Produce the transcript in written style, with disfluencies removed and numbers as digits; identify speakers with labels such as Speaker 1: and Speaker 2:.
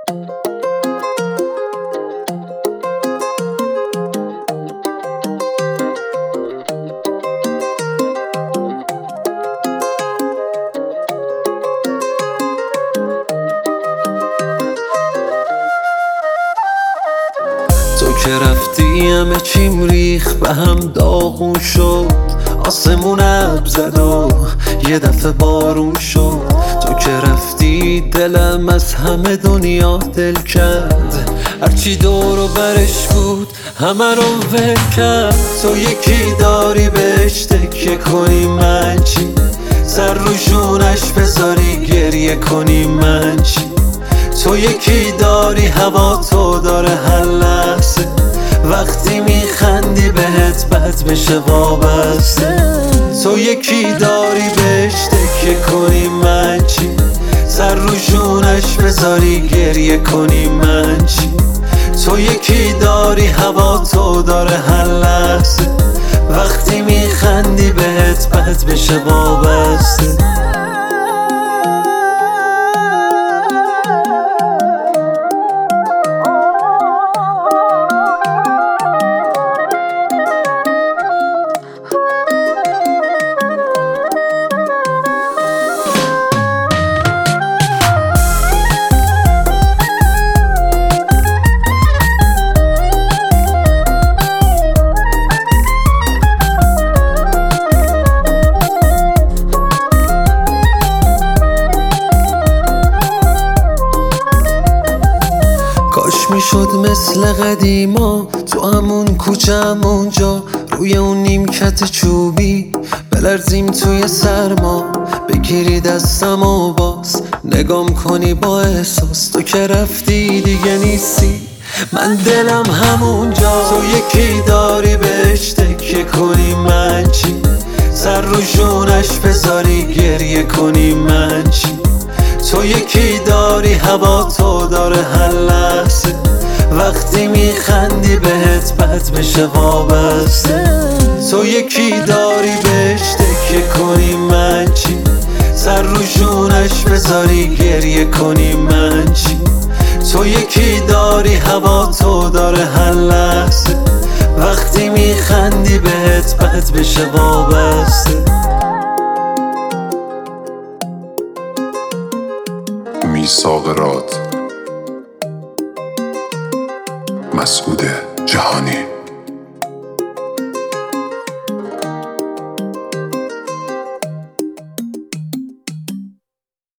Speaker 1: تو که رفتی همه چیم ریخ به هم داغون شد، آسمون ابر زد و یه دفعه بارون شد. تو که رفتی دلم از همه دنیا دل کرد، هرچی دور و برش بود همه رو ول کرد. تو یکی داری بهش تکیه کنی، من چی؟ سر رو جونش بذاری گریه کنی، من چی؟ تو یکی داری هوا تو داره هر لحظه، وقتی میخندی بهت بد بشه وابسته. تو یکی داری بهش تکیه کنی، من چی؟ سر رو جونش بذاری گریه کنی، من چی؟ تو یکی داری هوا تو داره هر لحظه، وقتی میخندی بهت بد بشه وابسته. کاش میشد مثل قدیما تو همون کوچه همونجا، روی اون نیمکت چوبی بلرزیم توی سرما، بگیری دستم و باز نگام کنی با احساس. تو که رفتی دیگه نیستی، من دلم همونجا. تو یکی داری بهش تکیه کنی، من چی؟ سر رو جونش بذاری گریه کنی، من چی؟ تو یکی داری هوا تو داره هر لحظه، وقتی میخندی بهت بد بشه وابسته. تو یکی داری بهش تکیه کنی، من چی؟ سر رو جونش بذاری گریه کنی، من چی؟ تو یکی داری هوا تو داره هر لحظه، وقتی میخندی بهت بد بشه وابسته.
Speaker 2: میثاق راد، مسعود جهانی.